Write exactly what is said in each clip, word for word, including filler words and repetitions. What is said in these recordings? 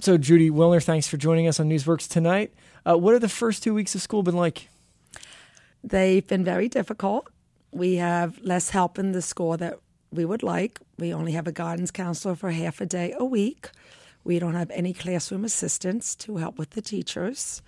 So, Judy Wilner, thanks for joining us on Newsworks tonight. Uh, what have the first two weeks of school been like? They've been very difficult. We have less help in the school that we would like. We only have a guidance counselor for half a day a week. We don't have any classroom assistants to help with the teachers.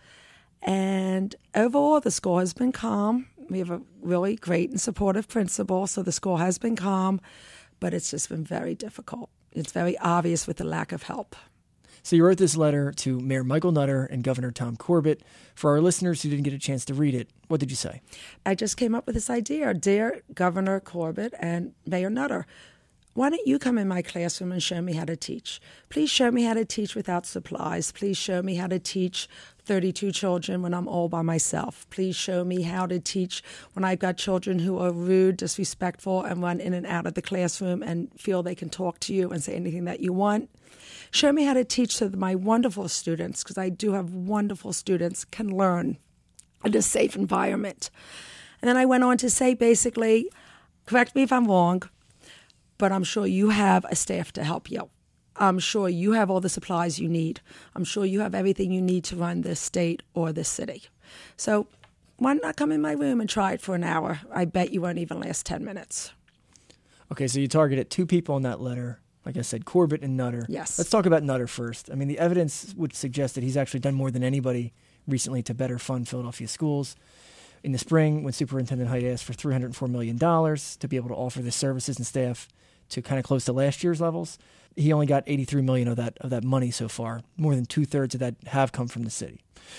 And overall, the school has been calm. We have a really great and supportive principal, so the school has been calm, but it's just been very difficult. It's very obvious with the lack of help. So you wrote this letter to Mayor Michael Nutter and Governor Tom Corbett. For our listeners who didn't get a chance to read it, what did you say? I just came up with this idea. Dear Governor Corbett and Mayor Nutter, why don't you come in my classroom and show me how to teach? Please show me how to teach without supplies. Please show me how to teach thirty-two children when I'm all by myself. Please show me how to teach when I've got children who are rude, disrespectful, and run in and out of the classroom and feel they can talk to you and say anything that you want. Show me how to teach so that my wonderful students, because I do have wonderful students, can learn in a safe environment. And then I went on to say, basically, correct me if I'm wrong, but I'm sure you have a staff to help you. I'm sure you have all the supplies you need. I'm sure you have everything you need to run this state or this city. So why not come in my room and try it for an hour? I bet you won't even last ten minutes. Okay, so you targeted two people in that letter. Like I said, Corbett and Nutter. Yes. Let's talk about Nutter first. I mean, the evidence would suggest that he's actually done more than anybody recently to better fund Philadelphia schools. In the spring, when Superintendent Height asked for three hundred four million dollars to be able to offer the services and staff to kind of close to last year's levels, he only got eighty-three million dollars of that of that money so far. More than two-thirds of that have come from the city.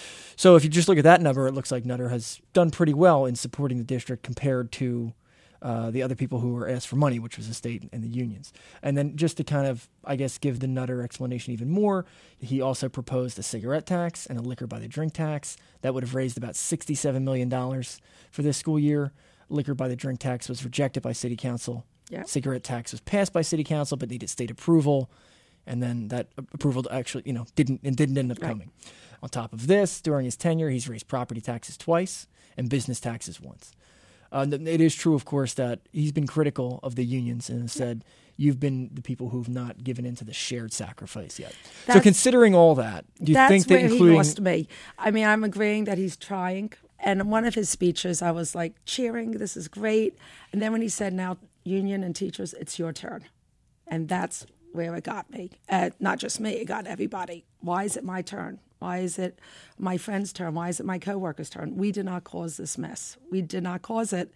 So if you just look at that number, it looks like Nutter has done pretty well in supporting the district compared to Uh, the other people who were asked for money, which was the state and the unions. And then just to kind of, I guess, give the Nutter explanation even more, he also proposed a cigarette tax and a liquor by the drink tax. That would have raised about sixty-seven million dollars for this school year. Liquor by the drink tax was rejected by city council. Yeah. Cigarette tax was passed by city council but needed state approval. And then that approval actually, you know, didn't and didn't end up Right. coming. On top of this, during his tenure, he's raised property taxes twice and business taxes once. Uh, it is true, of course, that he's been critical of the unions and has said, you've been the people who've not given into the shared sacrifice yet. That's, so considering all that, do you that's think that where including... he lost me. I mean, I'm agreeing that he's trying. And in one of his speeches, I was like cheering, this is great. And then when he said, now, union and teachers, it's your turn. And that's where it got me. Uh, not just me, it got everybody. Why is it my turn? Why is it my friend's turn? Why is it my coworker's turn? We did not cause this mess. We did not cause it.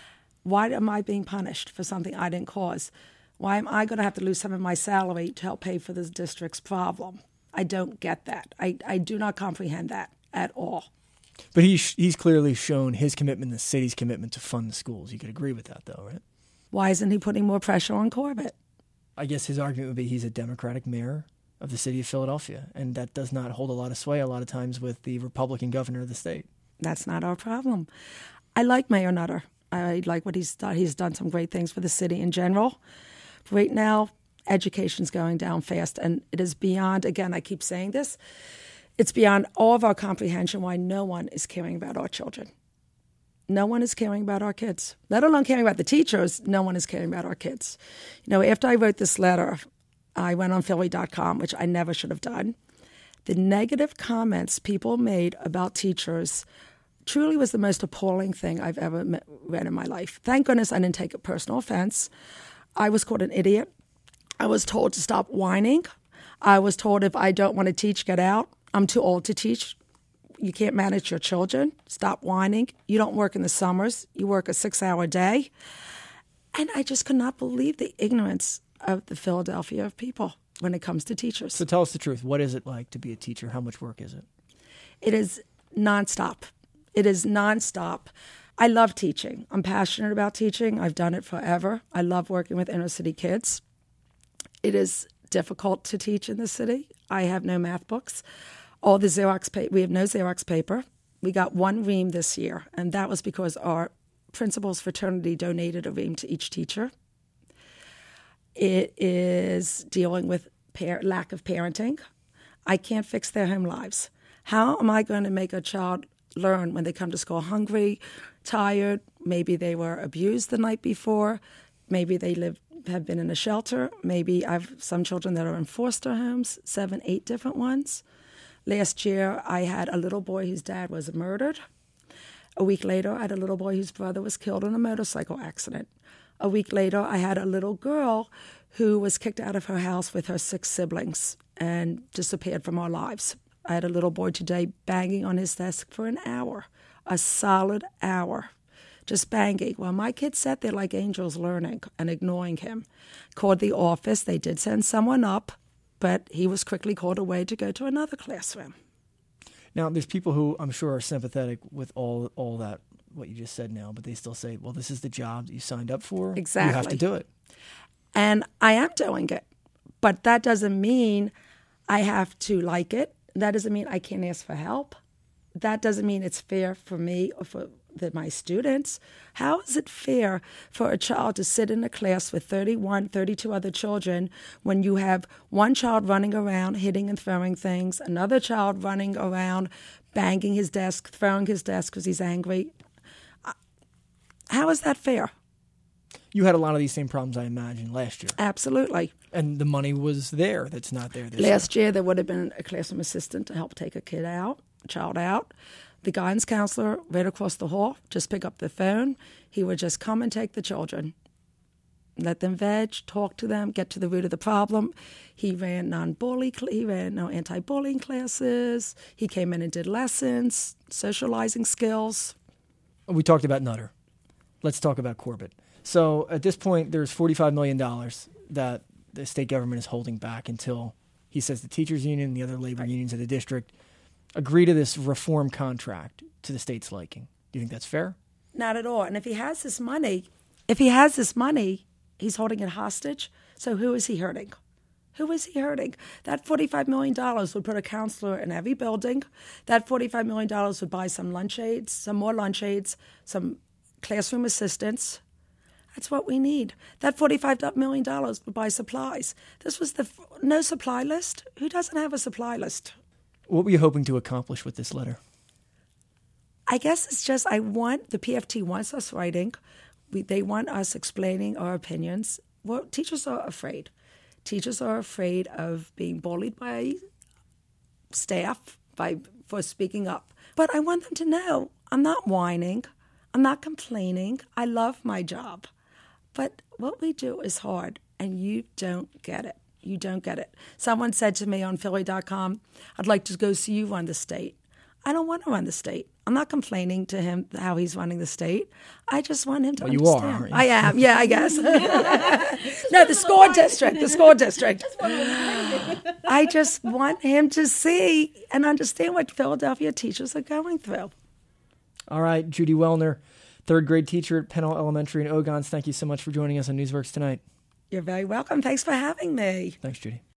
Why am I being punished for something I didn't cause? Why am I going to have to lose some of my salary to help pay for this district's problem? I don't get that. I, I do not comprehend that at all. But he's, he's clearly shown his commitment, the city's commitment to fund the schools. You could agree with that, though, right? Why isn't he putting more pressure on Corbett? I guess his argument would be he's a Democratic mayor of the city of Philadelphia, and that does not hold a lot of sway a lot of times with the Republican governor of the state. That's not our problem. I like Mayor Nutter. I like what he's done. He's done some great things for the city in general. Right now, education's going down fast, and it is beyond, again, I keep saying this, it's beyond all of our comprehension why no one is caring about our children. No one is caring about our kids. Let alone caring about the teachers, no one is caring about our kids. You know, after I wrote this letter, I went on Philly dot com, which I never should have done. The negative comments people made about teachers truly was the most appalling thing I've ever met, read in my life. Thank goodness I didn't take a personal offense. I was called an idiot. I was told to stop whining. I was told if I don't want to teach, get out. I'm too old to teach. You can't manage your children. Stop whining. You don't work in the summers. You work a six-hour day. And I just could not believe the ignorance of the Philadelphia people when it comes to teachers. So tell us the truth. What is it like to be a teacher? How much work is it? It is nonstop. It is nonstop. I love teaching. I'm passionate about teaching. I've done it forever. I love working with inner city kids. It is difficult to teach in the city. I have no math books. All the Xerox paper, we have no Xerox paper. We got one ream this year, and that was because our principal's fraternity donated a ream to each teacher. It is dealing with par- lack of parenting. I can't fix their home lives. How am I going to make a child learn when they come to school hungry, tired? Maybe they were abused the night before. Maybe they live have been in a shelter. Maybe I've some children that are in foster homes, seven, eight different ones. Last year, I had a little boy whose dad was murdered. A week later, I had a little boy whose brother was killed in a motorcycle accident. A week later, I had a little girl who was kicked out of her house with her six siblings and disappeared from our lives. I had a little boy today banging on his desk for an hour, a solid hour, just banging. Well, my kids sat there like angels learning and ignoring him. Called the office. They did send someone up, but he was quickly called away to go to another classroom. Now, there's people who I'm sure are sympathetic with all all that, what you just said now, but they still say, well, this is the job that you signed up for. Exactly. You have to do it. And I am doing it. But that doesn't mean I have to like it. That doesn't mean I can't ask for help. That doesn't mean it's fair for me or for the, my students. How is it fair for a child to sit in a class with thirty-one, thirty-two other children when you have one child running around hitting and throwing things, another child running around banging his desk, throwing his desk because he's angry? How is that fair? You had a lot of these same problems, I imagine, last year. Absolutely. And the money was there that's not there this Last year. year, there would have been a classroom assistant to help take a kid out, a child out. The guidance counselor right across the hall, just pick up the phone. He would just come and take the children, let them veg, talk to them, get to the root of the problem. He ran non-bully, he ran no anti-bullying classes. He came in and did lessons, socializing skills. We talked about Nutter. Let's talk about Corbett. So at this point, there's forty-five million dollars that the state government is holding back until, he says, the teachers union and the other labor unions of the district agree to this reform contract to the state's liking. Do you think that's fair? Not at all. And if he has this money, if he has this money, he's holding it hostage. So who is he hurting? Who is he hurting? That forty-five million dollars would put a counselor in every building. That forty-five million dollars would buy some lunch aids, some more lunch aids, some classroom assistants. That's what we need. That forty-five million dollars would buy supplies. This was the f- no supply list. Who doesn't have a supply list? What were you hoping to accomplish with this letter? I guess it's just I want, the P F T wants us writing. We, they want us explaining our opinions. Well, teachers are afraid. Teachers are afraid of being bullied by staff by for speaking up. But I want them to know I'm not whining. I'm not complaining. I love my job. But what we do is hard, and you don't get it. You don't get it. Someone said to me on Philly dot com, I'd like to go see you run the state. I don't want to run the state. I'm not complaining to him how he's running the state. I just want him to well, understand. You are, aren't you? I am, yeah, I guess. No, the school district, the school district. I just want him to see and understand what Philadelphia teachers are going through. All right, Judy Wellner, third grade teacher at Pennell Elementary in Ogons. Thank you so much for joining us on Newsworks tonight. You're very welcome. Thanks for having me. Thanks, Judy.